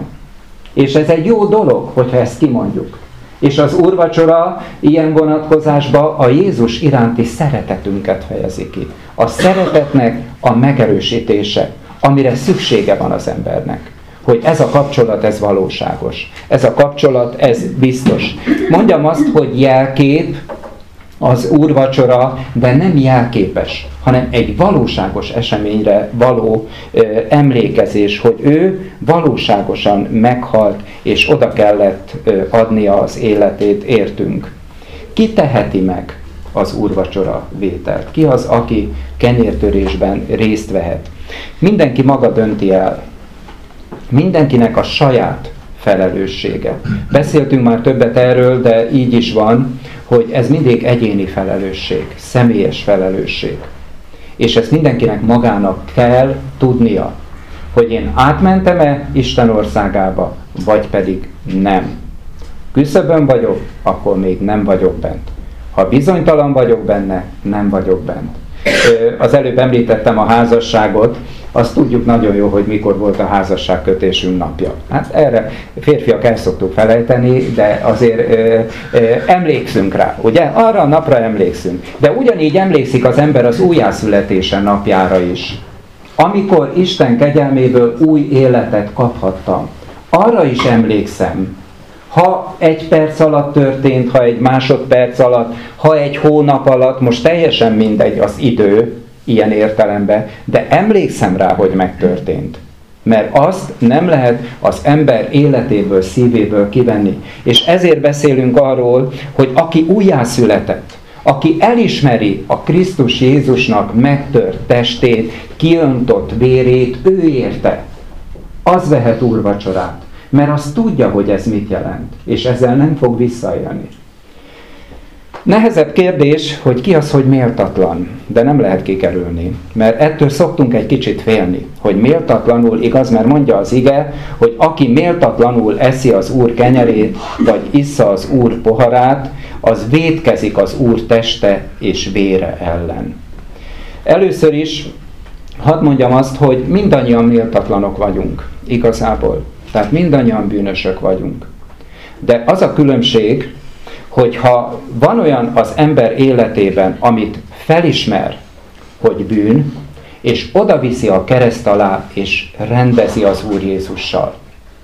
Speaker 1: És ez egy jó dolog, hogyha ezt kimondjuk. És az úrvacsora ilyen vonatkozásban a Jézus iránti szeretetünket fejezi ki. A szeretetnek a megerősítése, amire szüksége van az embernek. Hogy ez a kapcsolat, ez valóságos. Ez a kapcsolat, ez biztos. Mondjam azt, hogy jelkép az úrvacsora, de nem jelképes, hanem egy valóságos eseményre való emlékezés, hogy ő valóságosan meghalt, és oda kellett adnia az életét, értünk. Ki teheti meg az úrvacsora vételt? Ki az, aki kenyértörésben részt vehet? Mindenki maga dönti el. Mindenkinek a saját felelőssége. Beszéltünk már többet erről, de így is van, hogy ez mindig egyéni felelősség, személyes felelősség. És ezt mindenkinek magának kell tudnia, hogy én átmentem-e Isten országába, vagy pedig nem. Küszöbön vagyok, akkor még nem vagyok bent. Ha bizonytalan vagyok benne, nem vagyok bent. Az előbb említettem a házasságot, azt tudjuk nagyon jó, hogy mikor volt a házasságkötésünk napja. Hát erre férfiak el szoktuk felejteni, de azért emlékszünk rá, ugye? Arra a napra emlékszünk. De ugyanígy emlékszik az ember az újjászületése napjára is. Amikor Isten kegyelméből új életet kaphattam, arra is emlékszem. Ha egy perc alatt történt, ha egy másodperc alatt, ha egy hónap alatt, most teljesen mindegy az idő, ilyen értelemben, de emlékszem rá, hogy megtörtént. Mert azt nem lehet az ember életéből, szívéből kivenni. És ezért beszélünk arról, hogy aki újjászületett, aki elismeri a Krisztus Jézusnak megtört testét, kiöntott vérét, ő érte, az vehet úrvacsorát, mert az tudja, hogy ez mit jelent, és ezzel nem fog visszaélni. Nehezebb kérdés, hogy ki az, hogy méltatlan, de nem lehet kikerülni, mert ettől szoktunk egy kicsit félni, hogy méltatlanul igaz, mert mondja az ige, hogy aki méltatlanul eszi az Úr kenyerét, vagy issza az Úr poharát, az vétkezik az Úr teste és vére ellen. Először is hadd mondjam azt, hogy mindannyian méltatlanok vagyunk, igazából. Tehát mindannyian bűnösök vagyunk. De az a különbség, hogyha van olyan az ember életében, amit felismer, hogy bűn, és odaviszi a kereszt alá, és rendezi az Úr Jézussal,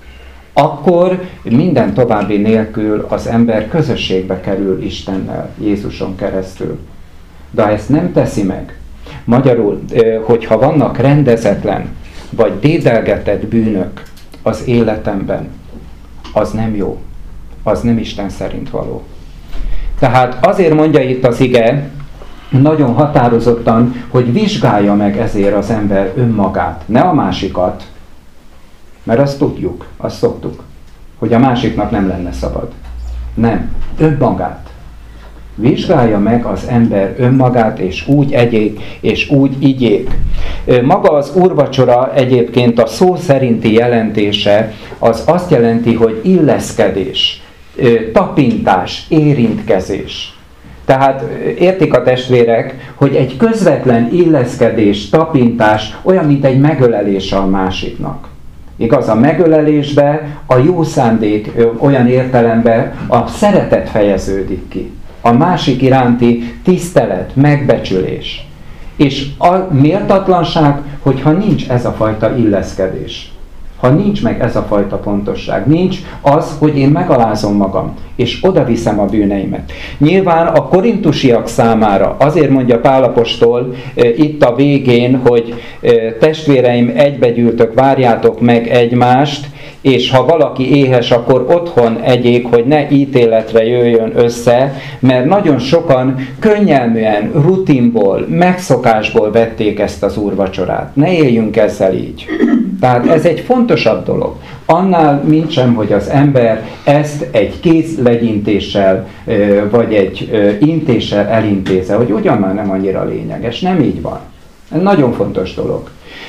Speaker 1: akkor minden további nélkül az ember közösségbe kerül Istennel, Jézuson keresztül. De ha ezt nem teszi meg, magyarul, hogyha vannak rendezetlen, vagy dédelgetett bűnök az életemben, az nem jó, az nem Isten szerint való. Tehát azért mondja itt az ige, nagyon határozottan, hogy vizsgálja meg ezért az ember önmagát, ne a másikat, mert azt tudjuk, azt szoktuk, hogy a másiknak nem lenne szabad. Nem, önmagát. Vizsgálja meg az ember önmagát, és úgy egyék, és úgy igyék. Maga az úrvacsora egyébként a szó szerinti jelentése, az azt jelenti, hogy illeszkedés, tapintás, érintkezés. Tehát értik a testvérek, hogy egy közvetlen illeszkedés, tapintás olyan, mint egy megölelés a másiknak. Igaz, a megölelésbe a jó szándék olyan értelemben a szeretet fejeződik ki. A másik iránti tisztelet, megbecsülés. És a méltatlanság, hogyha nincs ez a fajta illeszkedés. Ha nincs meg ez a fajta pontosság, nincs az, hogy én megalázom magam, és oda viszem a bűneimet. Nyilván a korintusiak számára, azért mondja Pál apostol itt a végén, hogy testvéreim, egybegyűltök, várjátok meg egymást, és ha valaki éhes, akkor otthon egyék, hogy ne ítéletre jöjjön össze, mert nagyon sokan könnyelműen, rutinból, megszokásból vették ezt az úrvacsorát. Ne éljünk ezzel így. Tehát ez egy fontosabb dolog. Annál mintsem, hogy az ember ezt egy kézlegyintéssel, vagy egy intéssel elintézze, hogy ugyan már nem annyira lényeges. Nem így van. Ez nagyon fontos dolog.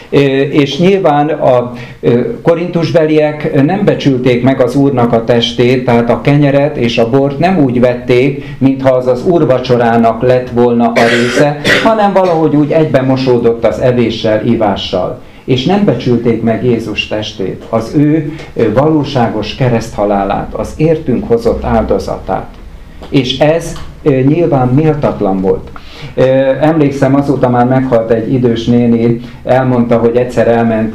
Speaker 1: És nyilván a korintusbeliek nem becsülték meg az Úrnak a testét, tehát a kenyeret és a bort nem úgy vették, mintha az az úrvacsorának lett volna a része, hanem valahogy úgy egybemosódott az evéssel, ivással. És nem becsülték meg Jézus testét, az ő valóságos kereszthalálát, az értünk hozott áldozatát. És ez nyilván méltatlan volt. Emlékszem, azóta már meghalt egy idős néni, elmondta, hogy egyszer elment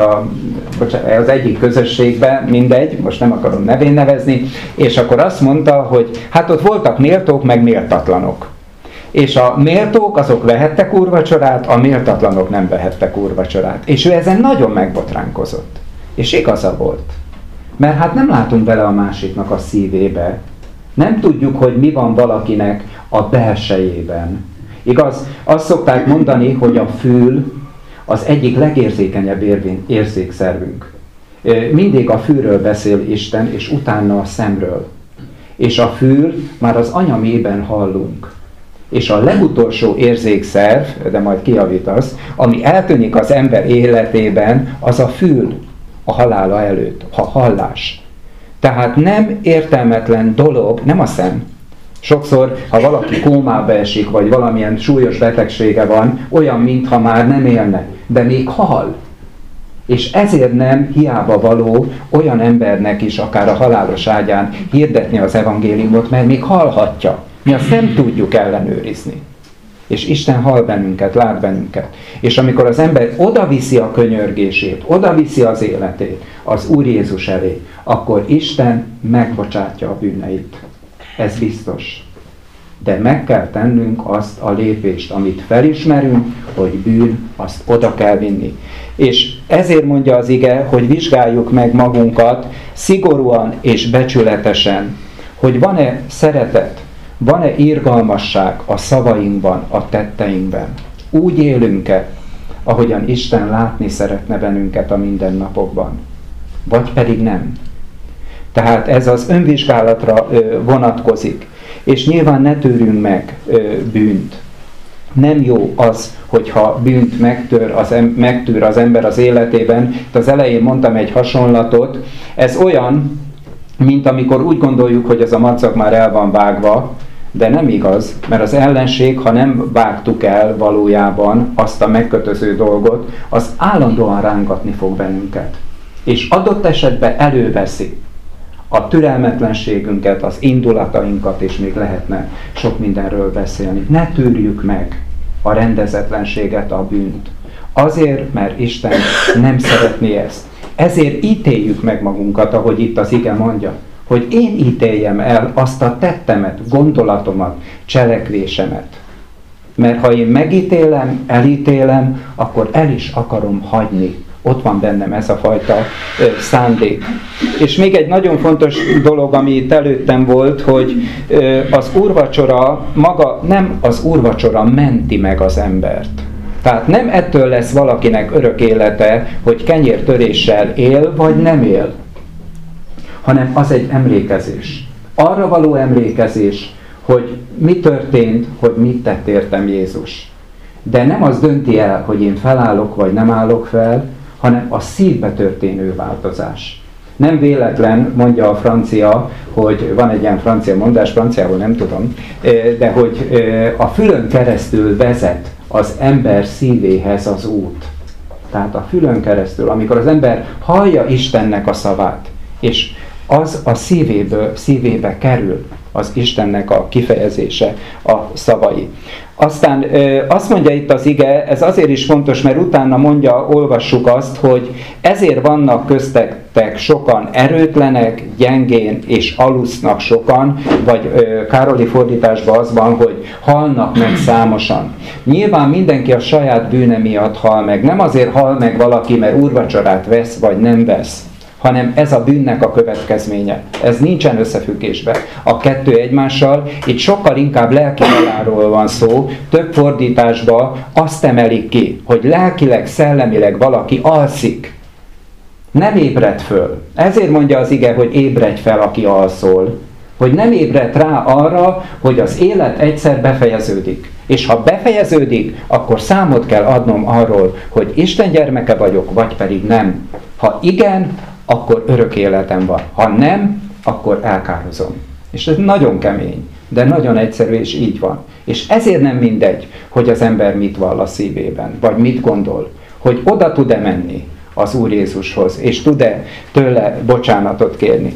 Speaker 1: az egyik közösségbe, mindegy, most nem akarom nevén nevezni, és akkor azt mondta, hogy hát ott voltak méltók, meg méltatlanok. És a méltók azok vehettek úrvacsorát, a méltatlanok nem vehettek úrvacsorát. És ő ezen nagyon megbotránkozott. És igaza volt. Mert hát nem látunk bele a másiknak a szívébe. Nem tudjuk, hogy mi van valakinek a belsejében. Igaz, azt szokták mondani, hogy a fül az egyik legérzékenyebb érzékszervünk. Mindig a fülről beszél Isten, és utána a szemről. És a fül már az anyamében hallunk. És a legutolsó érzékszerv, de majd kijavítasz, ami eltűnik az ember életében, az a fül a halála előtt, a hallás. Tehát nem értelmetlen dolog, nem a szem. Sokszor, ha valaki kómába esik, vagy valamilyen súlyos betegsége van, olyan, mintha már nem élne, de még hall. És ezért nem hiába való olyan embernek is, akár a halálos ágyán hirdetni az evangéliumot, mert még hallhatja. Mi azt nem tudjuk ellenőrizni. És Isten hall bennünket, lát bennünket. És amikor az ember odaviszi a könyörgését, odaviszi az életét az Úr Jézus elé, akkor Isten megbocsátja a bűneit. Ez biztos. De meg kell tennünk azt a lépést, amit felismerünk, hogy bűn, azt oda kell vinni. És ezért mondja az ige, hogy vizsgáljuk meg magunkat szigorúan és becsületesen, hogy van-e szeretet, Van-e irgalmasság a szavainkban, a tetteinkben? Úgy élünk-e, ahogyan Isten látni szeretne bennünket a mindennapokban? Vagy pedig nem? Tehát ez az önvizsgálatra vonatkozik. És nyilván ne tűrjünk meg bűnt. Nem jó az, hogyha bűnt megtűr az ember az életében. Itt az elején mondtam egy hasonlatot. Ez olyan, mint amikor úgy gondoljuk, hogy ez a madzag már el van vágva, de nem igaz, mert az ellenség, ha nem vágtuk el valójában azt a megkötöző dolgot, az állandóan rángatni fog bennünket. És adott esetben előveszi a türelmetlenségünket, az indulatainkat, és még lehetne sok mindenről beszélni. Ne tűrjük meg a rendezetlenséget, a bűnt. Azért, mert Isten nem szeretné ezt. Ezért ítéljük meg magunkat, ahogy itt az ige mondja, hogy én ítéljem el azt a tettemet, gondolatomat, cselekvésemet. Mert ha én megítélem, elítélem, akkor el is akarom hagyni. Ott van bennem ez a fajta szándék. És még egy nagyon fontos dolog, ami itt előttem volt, hogy az úrvacsora maga, nem az úrvacsora menti meg az embert. Tehát nem ettől lesz valakinek örök élete, hogy kenyértöréssel él, vagy nem él, hanem az egy emlékezés. Arra való emlékezés, hogy mi történt, hogy mit tett értem Jézus. De nem az dönti el, hogy én felállok, vagy nem állok fel, hanem a szívbe történő változás. Nem véletlen, mondja a francia, hogy van egy ilyen francia mondás, franciául nem tudom, de hogy a fülön keresztül vezet az ember szívéhez az út. Tehát a fülön keresztül, amikor az ember hallja Istennek a szavát, és az a szívébe kerül az Istennek a kifejezése, a szavai. Aztán azt mondja itt az ige, ez azért is fontos, mert utána mondja, olvassuk azt, hogy ezért vannak köztetek sokan erőtlenek, gyengén és alusznak sokan, vagy Károli fordításban az van, hogy halnak meg számosan. Nyilván mindenki a saját bűne miatt hal meg. Nem azért hal meg valaki, mert úrvacsorát vesz, vagy nem vesz, hanem ez a bűnnek a következménye. Ez nincsen összefüggésben a kettő egymással, itt sokkal inkább lelki halálról van szó, több fordításban azt emelik ki, hogy lelkileg, szellemileg valaki alszik, nem ébred föl. Ezért mondja az ige, hogy ébredj fel, aki alszol, hogy nem ébred rá arra, hogy az élet egyszer befejeződik. És ha befejeződik, akkor számot kell adnom arról, hogy Isten gyermeke vagyok, vagy pedig nem. Ha igen, akkor örök életem van. Ha nem, akkor elkározom. És ez nagyon kemény, de nagyon egyszerű, és így van. És ezért nem mindegy, hogy az ember mit vall a szívében, vagy mit gondol, hogy oda tud-e menni az Úr Jézushoz, és tud-e tőle bocsánatot kérni.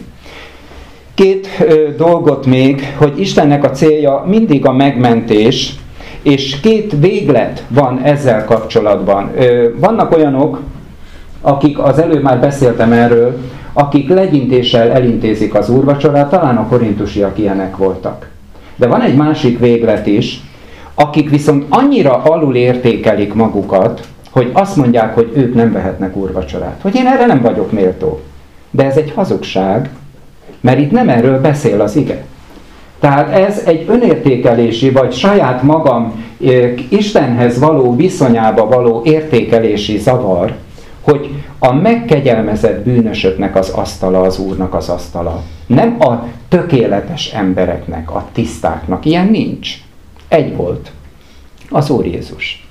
Speaker 1: Két dolgot még, hogy Istennek a célja mindig a megmentés, és két véglet van ezzel kapcsolatban. Vannak olyanok, akik, az előbb már beszéltem erről, akik legyintéssel elintézik az úrvacsorát, talán a korintusiak ilyenek voltak. De van egy másik véglet is, akik viszont annyira alul értékelik magukat, hogy azt mondják, hogy ők nem vehetnek úrvacsorát. Hogy én erre nem vagyok méltó. De ez egy hazugság, mert itt nem erről beszél az ige. Tehát ez egy önértékelési, vagy saját magam Istenhez való viszonyába való értékelési zavar, hogy a megkegyelmezett bűnösöknek az asztala az Úrnak az asztala. Nem a tökéletes embereknek, a tisztáknak. Ilyen nincs. Egy volt. Az Úr Jézus.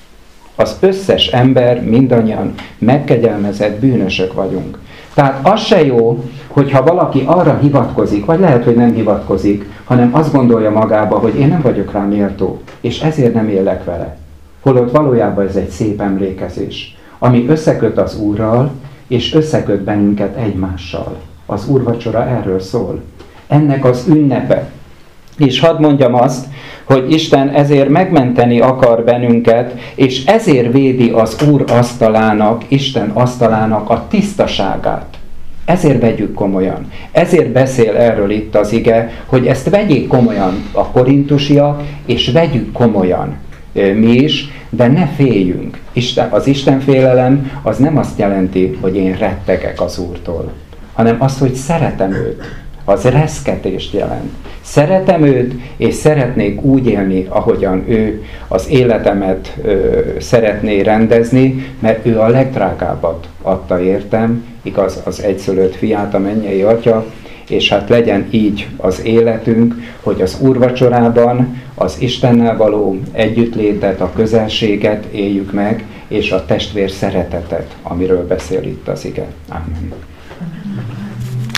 Speaker 1: Az összes ember, mindannyian megkegyelmezett bűnösök vagyunk. Tehát az se jó, hogyha valaki arra hivatkozik, vagy lehet, hogy nem hivatkozik, hanem azt gondolja magába, hogy én nem vagyok rá méltó, és ezért nem élek vele. Holott valójában ez egy szép emlékezés, ami összeköt az Úrral, és összeköt bennünket egymással. Az úrvacsora erről szól. Ennek az ünnepe. És hadd mondjam azt, hogy Isten ezért megmenteni akar bennünket, és ezért védi az Úr asztalának, Isten asztalának a tisztaságát. Ezért vegyük komolyan. Ezért beszél erről itt az ige, hogy ezt vegyék komolyan a korintusiak, és vegyük komolyan mi is, de ne féljünk. Az Istenfélelem az nem azt jelenti, hogy én rettegek az Úrtól, hanem azt, hogy szeretem őt. az reszketést jelent. Szeretem őt, és szeretnék úgy élni, ahogyan ő az életemet szeretné rendezni, mert ő a legdrágábbat adta értem, igaz, az egyszülött fiát, a mennyei atya, és hát legyen így az életünk, hogy az úrvacsorában az Istennel való együttlétet, a közelséget éljük meg, és a testvér szeretetet, amiről beszél itt az ige. Amen.